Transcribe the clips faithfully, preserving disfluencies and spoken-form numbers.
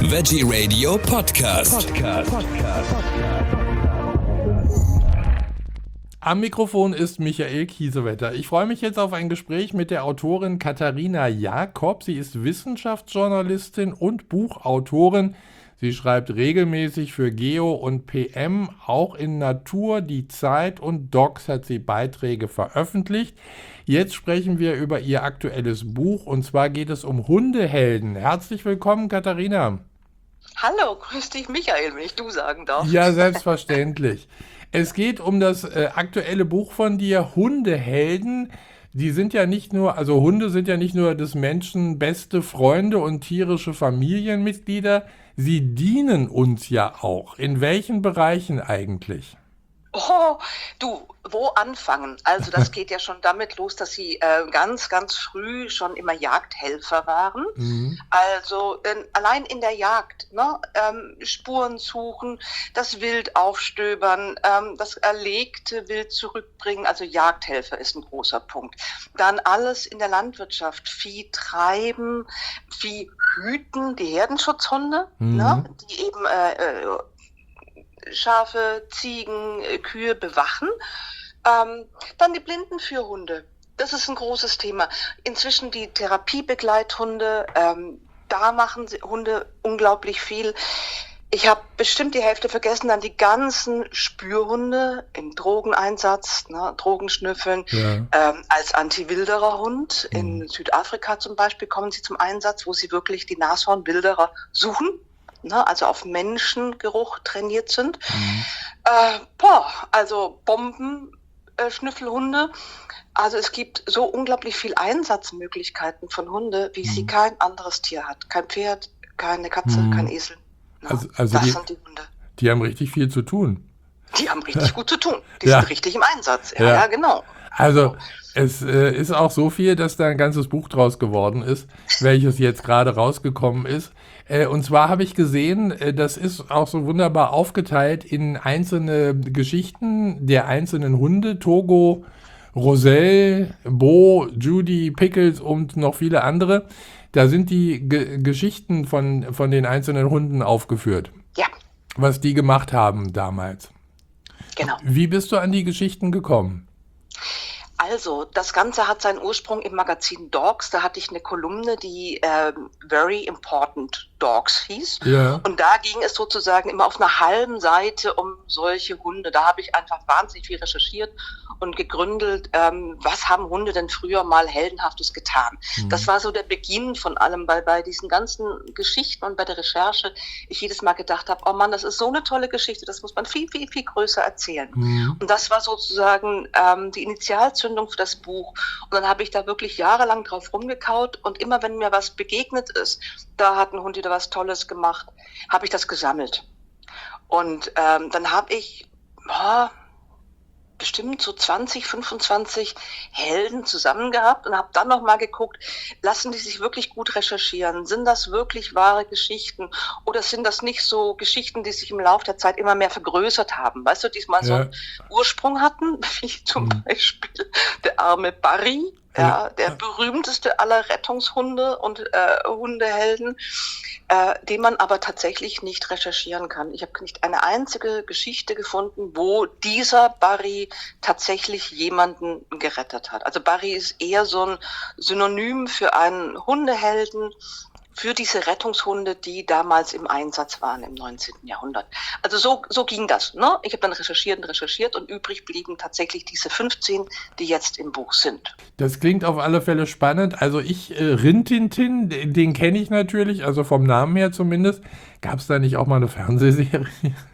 Veggie Radio Podcast. Podcast. Am Mikrofon ist Michael Kiesewetter. Ich freue mich jetzt auf ein Gespräch mit der Autorin Katharina Jacob. Sie ist Wissenschaftsjournalistin und Buchautorin. Sie schreibt regelmäßig für Geo und P M. Auch in Natur, Die Zeit und Docs hat sie Beiträge veröffentlicht. Jetzt sprechen wir über ihr aktuelles Buch und zwar geht es um Hundehelden. Herzlich willkommen, Katharina. Hallo, grüß dich, Michael, wenn ich du sagen darf. Ja, selbstverständlich. Es geht um das äh, aktuelle Buch von dir, Hundehelden. Die sind ja nicht nur, also Hunde sind ja nicht nur des Menschen beste Freunde und tierische Familienmitglieder, sie dienen uns ja auch. In welchen Bereichen eigentlich? Oh, du, wo anfangen? Also das geht ja schon damit los, dass sie äh, ganz, ganz früh schon immer Jagdhelfer waren. Mhm. Also äh, allein in der Jagd, ne? ähm, Spuren suchen, das Wild aufstöbern, ähm, das erlegte Wild zurückbringen. Also Jagdhelfer ist ein großer Punkt. Dann alles in der Landwirtschaft, Vieh treiben, Vieh hüten, die Herdenschutzhunde, mhm. ne? Die eben äh, äh, Schafe, Ziegen, Kühe bewachen. Ähm, dann die Blindenführhunde. Das ist ein großes Thema. Inzwischen die Therapiebegleithunde. Ähm, da machen sie Hunde unglaublich viel. Ich habe bestimmt die Hälfte vergessen. Dann die ganzen Spürhunde im Drogeneinsatz, ne, Drogenschnüffeln. Ja. Ähm, als Anti-Wilderer-Hund. Mhm. In Südafrika zum Beispiel kommen sie zum Einsatz, wo sie wirklich die Nashorn-Wilderer suchen. Ne, also auf Menschengeruch trainiert sind. Mhm. Äh, boah, also Bomben, äh, Schnüffelhunde. Also es gibt so unglaublich viel Einsatzmöglichkeiten von Hunde, wie mhm. sie kein anderes Tier hat. Kein Pferd, keine Katze, mhm. kein Esel. Ne? Also, also das die, sind die Hunde. Die haben richtig viel zu tun. Die haben richtig gut zu tun. Die ja. sind richtig im Einsatz. Ja, ja. ja genau. Also es äh, ist auch so viel, dass da ein ganzes Buch draus geworden ist, welches jetzt gerade rausgekommen ist. Äh, und zwar habe ich gesehen, äh, das ist auch so wunderbar aufgeteilt in einzelne Geschichten der einzelnen Hunde. Togo, Roselle, Bo, Judy, Pickles und noch viele andere. Da sind die G- Geschichten von, von den einzelnen Hunden aufgeführt. Ja. Was die gemacht haben damals. Genau. Wie bist du an die Geschichten gekommen? Also, das Ganze hat seinen Ursprung im Magazin Dogs. Da hatte ich eine Kolumne, die äh, Very Important Dogs hieß. Ja. Und da ging es sozusagen immer auf einer halben Seite um solche Hunde. Da habe ich einfach wahnsinnig viel recherchiert und gegründelt, ähm, was haben Hunde denn früher mal Heldenhaftes getan. Mhm. Das war so der Beginn von allem, weil bei diesen ganzen Geschichten und bei der Recherche ich jedes Mal gedacht habe, oh Mann, das ist so eine tolle Geschichte, das muss man viel, viel, viel größer erzählen. Mhm. Und das war sozusagen ähm, die Initialzündung für das Buch. Und dann habe ich da wirklich jahrelang drauf rumgekaut und immer, wenn mir was begegnet ist, da hat ein Hund wieder was Tolles gemacht, habe ich das gesammelt. Und ähm, dann habe ich oh, bestimmt so zwanzig, fünfundzwanzig Helden zusammen gehabt und habe dann nochmal geguckt, lassen die sich wirklich gut recherchieren? Sind das wirklich wahre Geschichten? Oder sind das nicht so Geschichten, die sich im Laufe der Zeit immer mehr vergrößert haben? Weißt du, die mal ja. so einen Ursprung hatten, wie zum mhm. Beispiel der arme Barry, ja, der berühmteste aller Rettungshunde und äh, Hundehelden, äh, den man aber tatsächlich nicht recherchieren kann. Ich habe nicht eine einzige Geschichte gefunden, wo dieser Barry tatsächlich jemanden gerettet hat. Also Barry ist eher so ein Synonym für einen Hundehelden, für diese Rettungshunde, die damals im Einsatz waren im neunzehnten Jahrhundert. Also so, so ging das. Ne? Ich habe dann recherchiert und recherchiert und übrig blieben tatsächlich diese fünfzehn, die jetzt im Buch sind. Das klingt auf alle Fälle spannend. Also ich, äh, Rin-Tin-Tin, den, den kenne ich natürlich, also vom Namen her zumindest. Gab es da nicht auch mal eine Fernsehserie?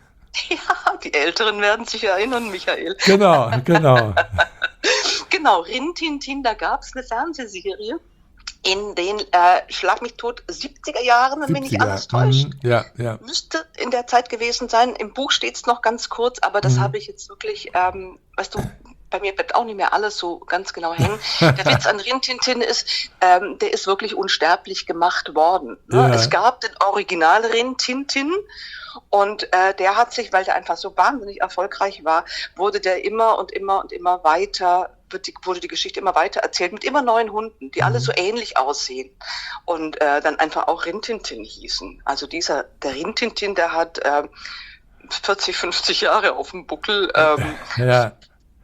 Ja, die Älteren werden sich erinnern, Michael. Genau, genau. Genau, Rin-Tin-Tin, da gab es eine Fernsehserie. In den, äh, schlag mich tot, siebziger Jahren, wenn mich nicht alles täuscht. Mm, ja, ja. Müsste in der Zeit gewesen sein. Im Buch steht es noch ganz kurz, aber das mm. habe ich jetzt wirklich, ähm, weißt du, bei mir bleibt auch nicht mehr alles so ganz genau hängen. Der Witz an Rin-Tin-Tin ist, ähm, der ist wirklich unsterblich gemacht worden. Ne? Ja. Es gab den Original Rin-Tin-Tin und äh, der hat sich, weil der einfach so wahnsinnig erfolgreich war, wurde der immer und immer und immer weiter wird die, wurde die Geschichte immer weiter erzählt mit immer neuen Hunden, die mhm. alle so ähnlich aussehen und äh, dann einfach auch Rintintin hießen. Also dieser, der Rintintin, der hat äh, vierzig, fünfzig Jahre auf dem Buckel. Ähm, ja.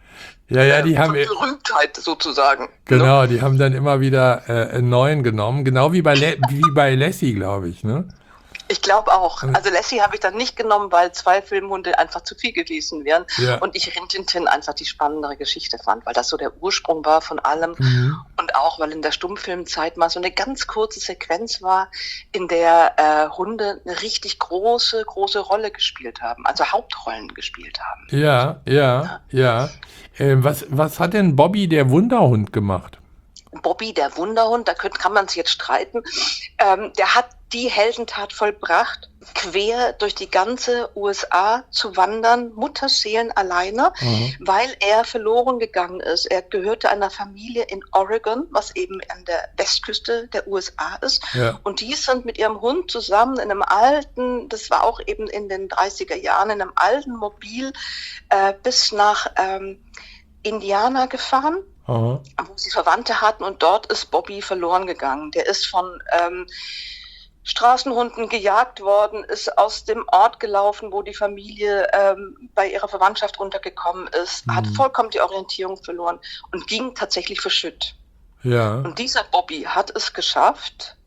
Ja, ja, die äh, haben Berühmtheit sozusagen. Genau, ne? Die haben dann immer wieder äh, einen neuen genommen, genau wie bei Le- wie bei Lassie, glaube ich, ne? Ich glaube auch. Also Lassie habe ich dann nicht genommen, weil zwei Filmhunde einfach zu viel gewesen wären ja. und ich Rintintin einfach die spannendere Geschichte fand, weil das so der Ursprung war von allem mhm. und auch, weil in der Stummfilmzeit mal so eine ganz kurze Sequenz war, in der äh, Hunde eine richtig große, große Rolle gespielt haben, also Hauptrollen gespielt haben. Ja, ja, ja. ja. Äh, was, was hat denn Bobby, der Wunderhund, gemacht? Bobby, der Wunderhund, da könnt, kann man sich jetzt streiten, ähm, der hat die Heldentat vollbracht, quer durch die ganze U S A zu wandern, Mutterseelen alleine, mhm. weil er verloren gegangen ist. Er gehörte einer Familie in Oregon, was eben an der Westküste der U S A ist. Ja. Und die sind mit ihrem Hund zusammen in einem alten, das war auch eben in den dreißiger Jahren, in einem alten Mobil äh, bis nach ähm, Indiana gefahren. Aha. Wo sie Verwandte hatten und dort ist Bobby verloren gegangen. Der ist von ähm, Straßenhunden gejagt worden, ist aus dem Ort gelaufen, wo die Familie ähm, bei ihrer Verwandtschaft untergekommen ist, mhm. hat vollkommen die Orientierung verloren und ging tatsächlich verschütt. Ja. Und dieser Bobby hat es geschafft,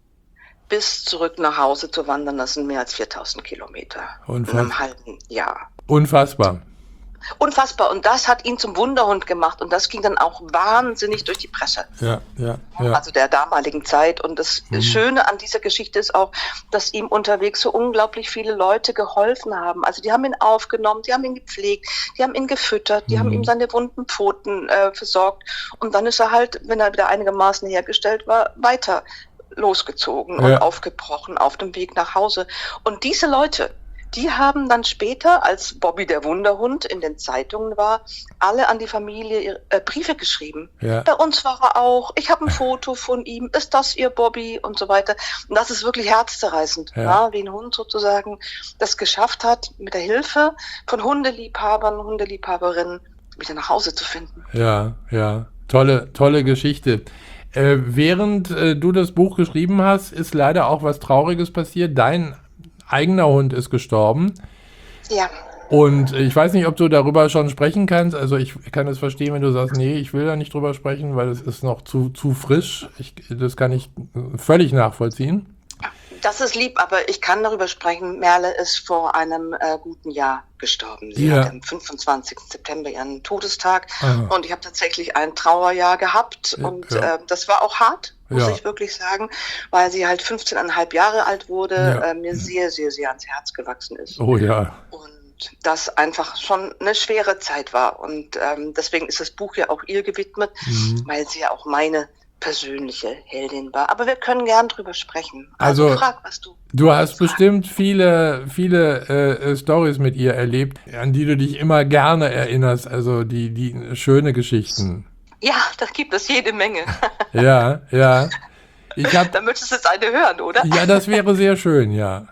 bis zurück nach Hause zu wandern. Das sind mehr als viertausend Kilometer Unfassbar. in einem halben Jahr. Unfassbar. Unfassbar. Und das hat ihn zum Wunderhund gemacht. Und das ging dann auch wahnsinnig durch die Presse. Ja, ja, ja. Also der damaligen Zeit. Und das mhm. Schöne an dieser Geschichte ist auch, dass ihm unterwegs so unglaublich viele Leute geholfen haben. Also die haben ihn aufgenommen, die haben ihn gepflegt, die haben ihn gefüttert, die mhm. haben ihm seine wunden Pfoten äh, versorgt. Und dann ist er halt, wenn er wieder einigermaßen hergestellt war, weiter losgezogen ja. und aufgebrochen auf dem Weg nach Hause. Und diese Leute, die haben dann später, als Bobby der Wunderhund in den Zeitungen war, alle an die Familie äh, Briefe geschrieben. Ja. Bei uns war er auch, ich habe ein Foto von ihm, ist das Ihr Bobby und so weiter. Und das ist wirklich herzzerreißend, ja. Ja, wie ein Hund sozusagen das geschafft hat, mit der Hilfe von Hundeliebhabern, Hundeliebhaberinnen wieder nach Hause zu finden. Ja, ja, tolle, tolle Geschichte. Äh, während äh, du das Buch geschrieben hast, ist leider auch was Trauriges passiert. Dein eigener Hund ist gestorben. Ja. Und ich weiß nicht, ob du darüber schon sprechen kannst. Also ich kann es verstehen, wenn du sagst, nee, ich will da nicht drüber sprechen, weil es ist noch zu, zu frisch. Ich, das kann ich völlig nachvollziehen. Das ist lieb, aber ich kann darüber sprechen. Merle ist vor einem äh, guten Jahr gestorben. Sie ja. hat am fünfundzwanzigsten September ihren Todestag. Aha. Und ich habe tatsächlich ein Trauerjahr gehabt. Ja, und ja. Äh, das war auch hart, muss ja. ich wirklich sagen, weil sie halt fünfzehneinhalb Jahre alt wurde, ja. äh, mir sehr, sehr, sehr ans Herz gewachsen ist. Oh ja. Und das einfach schon eine schwere Zeit war. Und ähm, deswegen ist das Buch ja auch ihr gewidmet, mhm. weil sie ja auch meine persönliche Heldin war. Aber wir können gern drüber sprechen. Also, also frag, was du Du hast bestimmt viele, viele äh, Storys mit ihr erlebt, an die du dich immer gerne erinnerst. Also die, die schöne Geschichten. Ja, da gibt es jede Menge. Ja, ja. Ich hab, da möchtest du jetzt eine hören, oder? Ja, das wäre sehr schön, ja.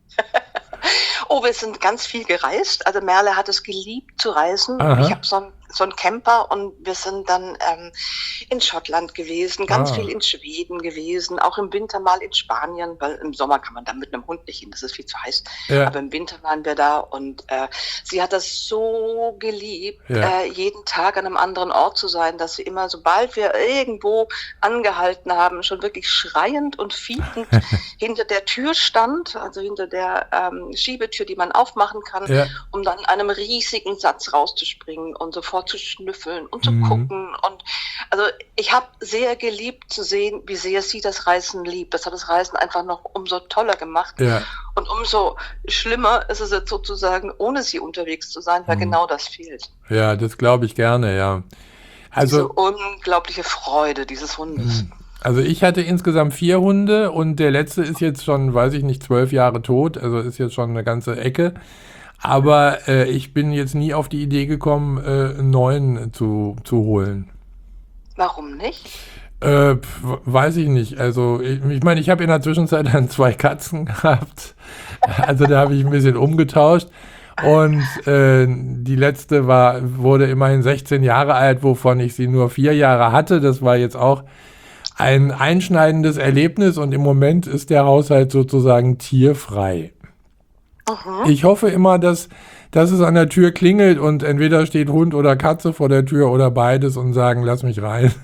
Oh, wir sind ganz viel gereist. Also Merle hat es geliebt zu reisen. Aha. Ich habe so einen so einen Camper und wir sind dann ähm, in Schottland gewesen, ganz ah. viel in Schweden gewesen, auch im Winter mal in Spanien, weil im Sommer kann man da mit einem Hund nicht hin, das ist viel zu heiß. Ja. Aber im Winter waren wir da und äh, sie hat das so geliebt, ja. äh, jeden Tag an einem anderen Ort zu sein, dass sie immer, sobald wir irgendwo angehalten haben, schon wirklich schreiend und fiepend hinter der Tür stand, also hinter der ähm, Schiebetür, die man aufmachen kann, ja. um dann in einem riesigen Satz rauszuspringen und sofort zu schnüffeln und zu mhm. gucken. Und also ich habe sehr geliebt zu sehen, wie sehr sie das Reisen liebt. Das hat das Reisen einfach noch umso toller gemacht. Ja. Und umso schlimmer ist es jetzt sozusagen, ohne sie unterwegs zu sein, weil mhm. genau das fehlt. Ja, das glaube ich gerne, ja. Also, diese unglaubliche Freude dieses Hundes. Also ich hatte insgesamt vier Hunde und der letzte ist jetzt schon, weiß ich nicht, zwölf Jahre tot, also ist jetzt schon eine ganze Ecke. Aber äh, ich bin jetzt nie auf die Idee gekommen, äh, einen neuen zu, zu holen. Warum nicht? Äh, weiß ich nicht. Also ich, ich meine, ich habe in der Zwischenzeit dann zwei Katzen gehabt. Also da habe ich ein bisschen umgetauscht. Und äh, die letzte war, wurde immerhin sechzehn Jahre alt, wovon ich sie nur vier Jahre hatte. Das war jetzt auch ein einschneidendes Erlebnis und im Moment ist der Haushalt sozusagen tierfrei. Mhm. Ich hoffe immer, dass, dass es an der Tür klingelt und entweder steht Hund oder Katze vor der Tür oder beides und sagen, lass mich rein.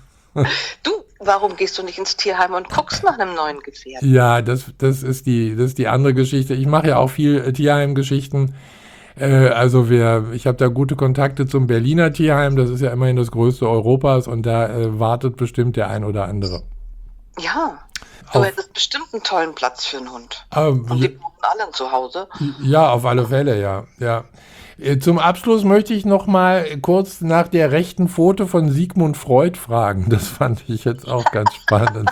Du, warum gehst du nicht ins Tierheim und guckst nach einem neuen Gefährten? Ja, das, das, ist die, das ist die andere Geschichte. Ich mache ja auch viel Tierheimgeschichten. Äh, also wir, ich habe da gute Kontakte zum Berliner Tierheim. Das ist ja immerhin das größte Europas und da äh, wartet bestimmt der ein oder andere. Ja, du auf, hättest bestimmt einen tollen Platz für einen Hund. Ähm, und die wohnen alle zu Hause. Ja, auf alle Fälle, ja. ja. Zum Abschluss möchte ich noch mal kurz nach der rechten Pfote von Sigmund Freud fragen. Das fand ich jetzt auch ganz spannend.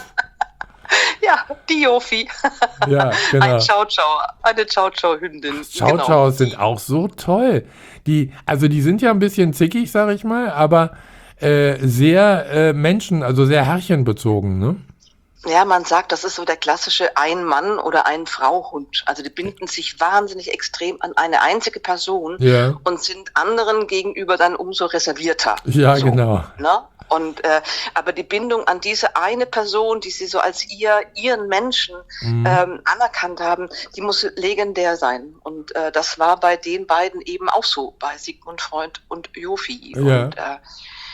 Ja, die Jofi. Ja, genau. Ein Chow-Chow, eine Chow-Chow-Hündin. Chow-Chows genau. sind auch so toll. Die, also die sind ja ein bisschen zickig, sag ich mal, aber äh, sehr äh, Menschen, also sehr herrchenbezogen, ne? Ja, man sagt, das ist so der klassische Ein-Mann- oder Ein-Frau-Hund. Also die binden sich wahnsinnig extrem an eine einzige Person ja. und sind anderen gegenüber dann umso reservierter. Ja, so, genau. Ne? Und äh, aber die Bindung an diese eine Person, die sie so als ihr ihren Menschen mhm. ähm, anerkannt haben, die muss legendär sein. Und äh, das war bei den beiden eben auch so, bei Sigmund Freud und Jofi. Ja. Und äh,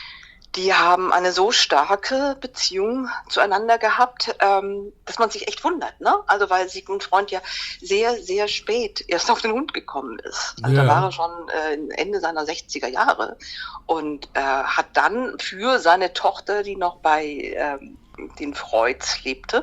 die haben eine so starke Beziehung zueinander gehabt, ähm, dass man sich echt wundert, ne? Also weil Sigmund Freud ja sehr, sehr spät erst auf den Hund gekommen ist. Also ja. da war er schon äh, Ende seiner sechziger Jahre und äh, hat dann für seine Tochter, die noch bei ähm, den Freuds lebte,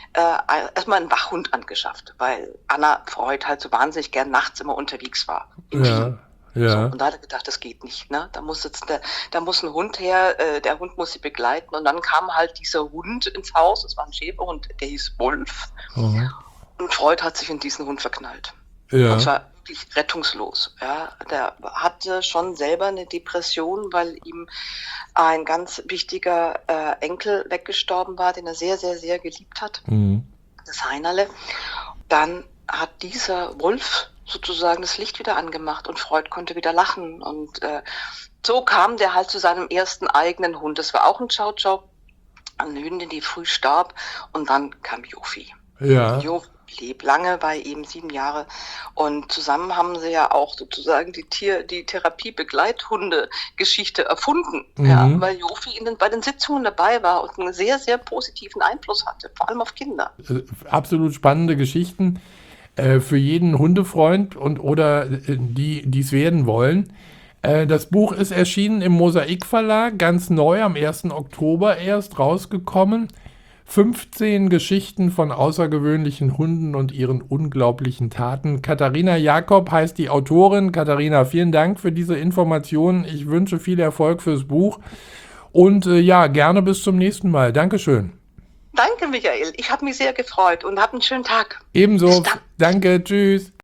äh, erstmal einen Wachhund angeschafft, weil Anna Freud halt so wahnsinnig gern nachts immer unterwegs war. Ja. Ja. So, und da hat er gedacht, das geht nicht, ne? Da muss jetzt der, da muss ein Hund her, äh, der Hund muss sie begleiten. Und dann kam halt dieser Hund ins Haus, das war ein Schäferhund, der hieß Wolf. Mhm. Und Freud hat sich in diesen Hund verknallt. Ja. Und zwar wirklich rettungslos. Ja? Der hatte schon selber eine Depression, weil ihm ein ganz wichtiger äh, Enkel weggestorben war, den er sehr, sehr, sehr geliebt hat. Mhm. Das Heinerle. Dann hat dieser Wolf sozusagen das Licht wieder angemacht und Freud konnte wieder lachen und äh, so kam der halt zu seinem ersten eigenen Hund. Das war auch ein Chow-Chow, eine Hündin, die früh starb und dann kam Jofi. Ja. Jofi blieb lange bei ihm, sieben Jahre und zusammen haben sie ja auch sozusagen die Tier, die Therapie-Begleithunde-Geschichte erfunden, mhm. ja, weil Jofi in den, bei den Sitzungen dabei war und einen sehr, sehr positiven Einfluss hatte, vor allem auf Kinder. Absolut spannende Geschichten. Für jeden Hundefreund und oder die, die es werden wollen. Das Buch ist erschienen im Mosaik Verlag, ganz neu, am ersten Oktober erst rausgekommen. fünfzehn Geschichten von außergewöhnlichen Hunden und ihren unglaublichen Taten. Katharina Jakob heißt die Autorin. Katharina, vielen Dank für diese Informationen. Ich wünsche viel Erfolg fürs Buch und äh, ja, gerne bis zum nächsten Mal. Dankeschön. Danke, Michael. Ich habe mich sehr gefreut und hab einen schönen Tag. Ebenso. Danke. Tschüss.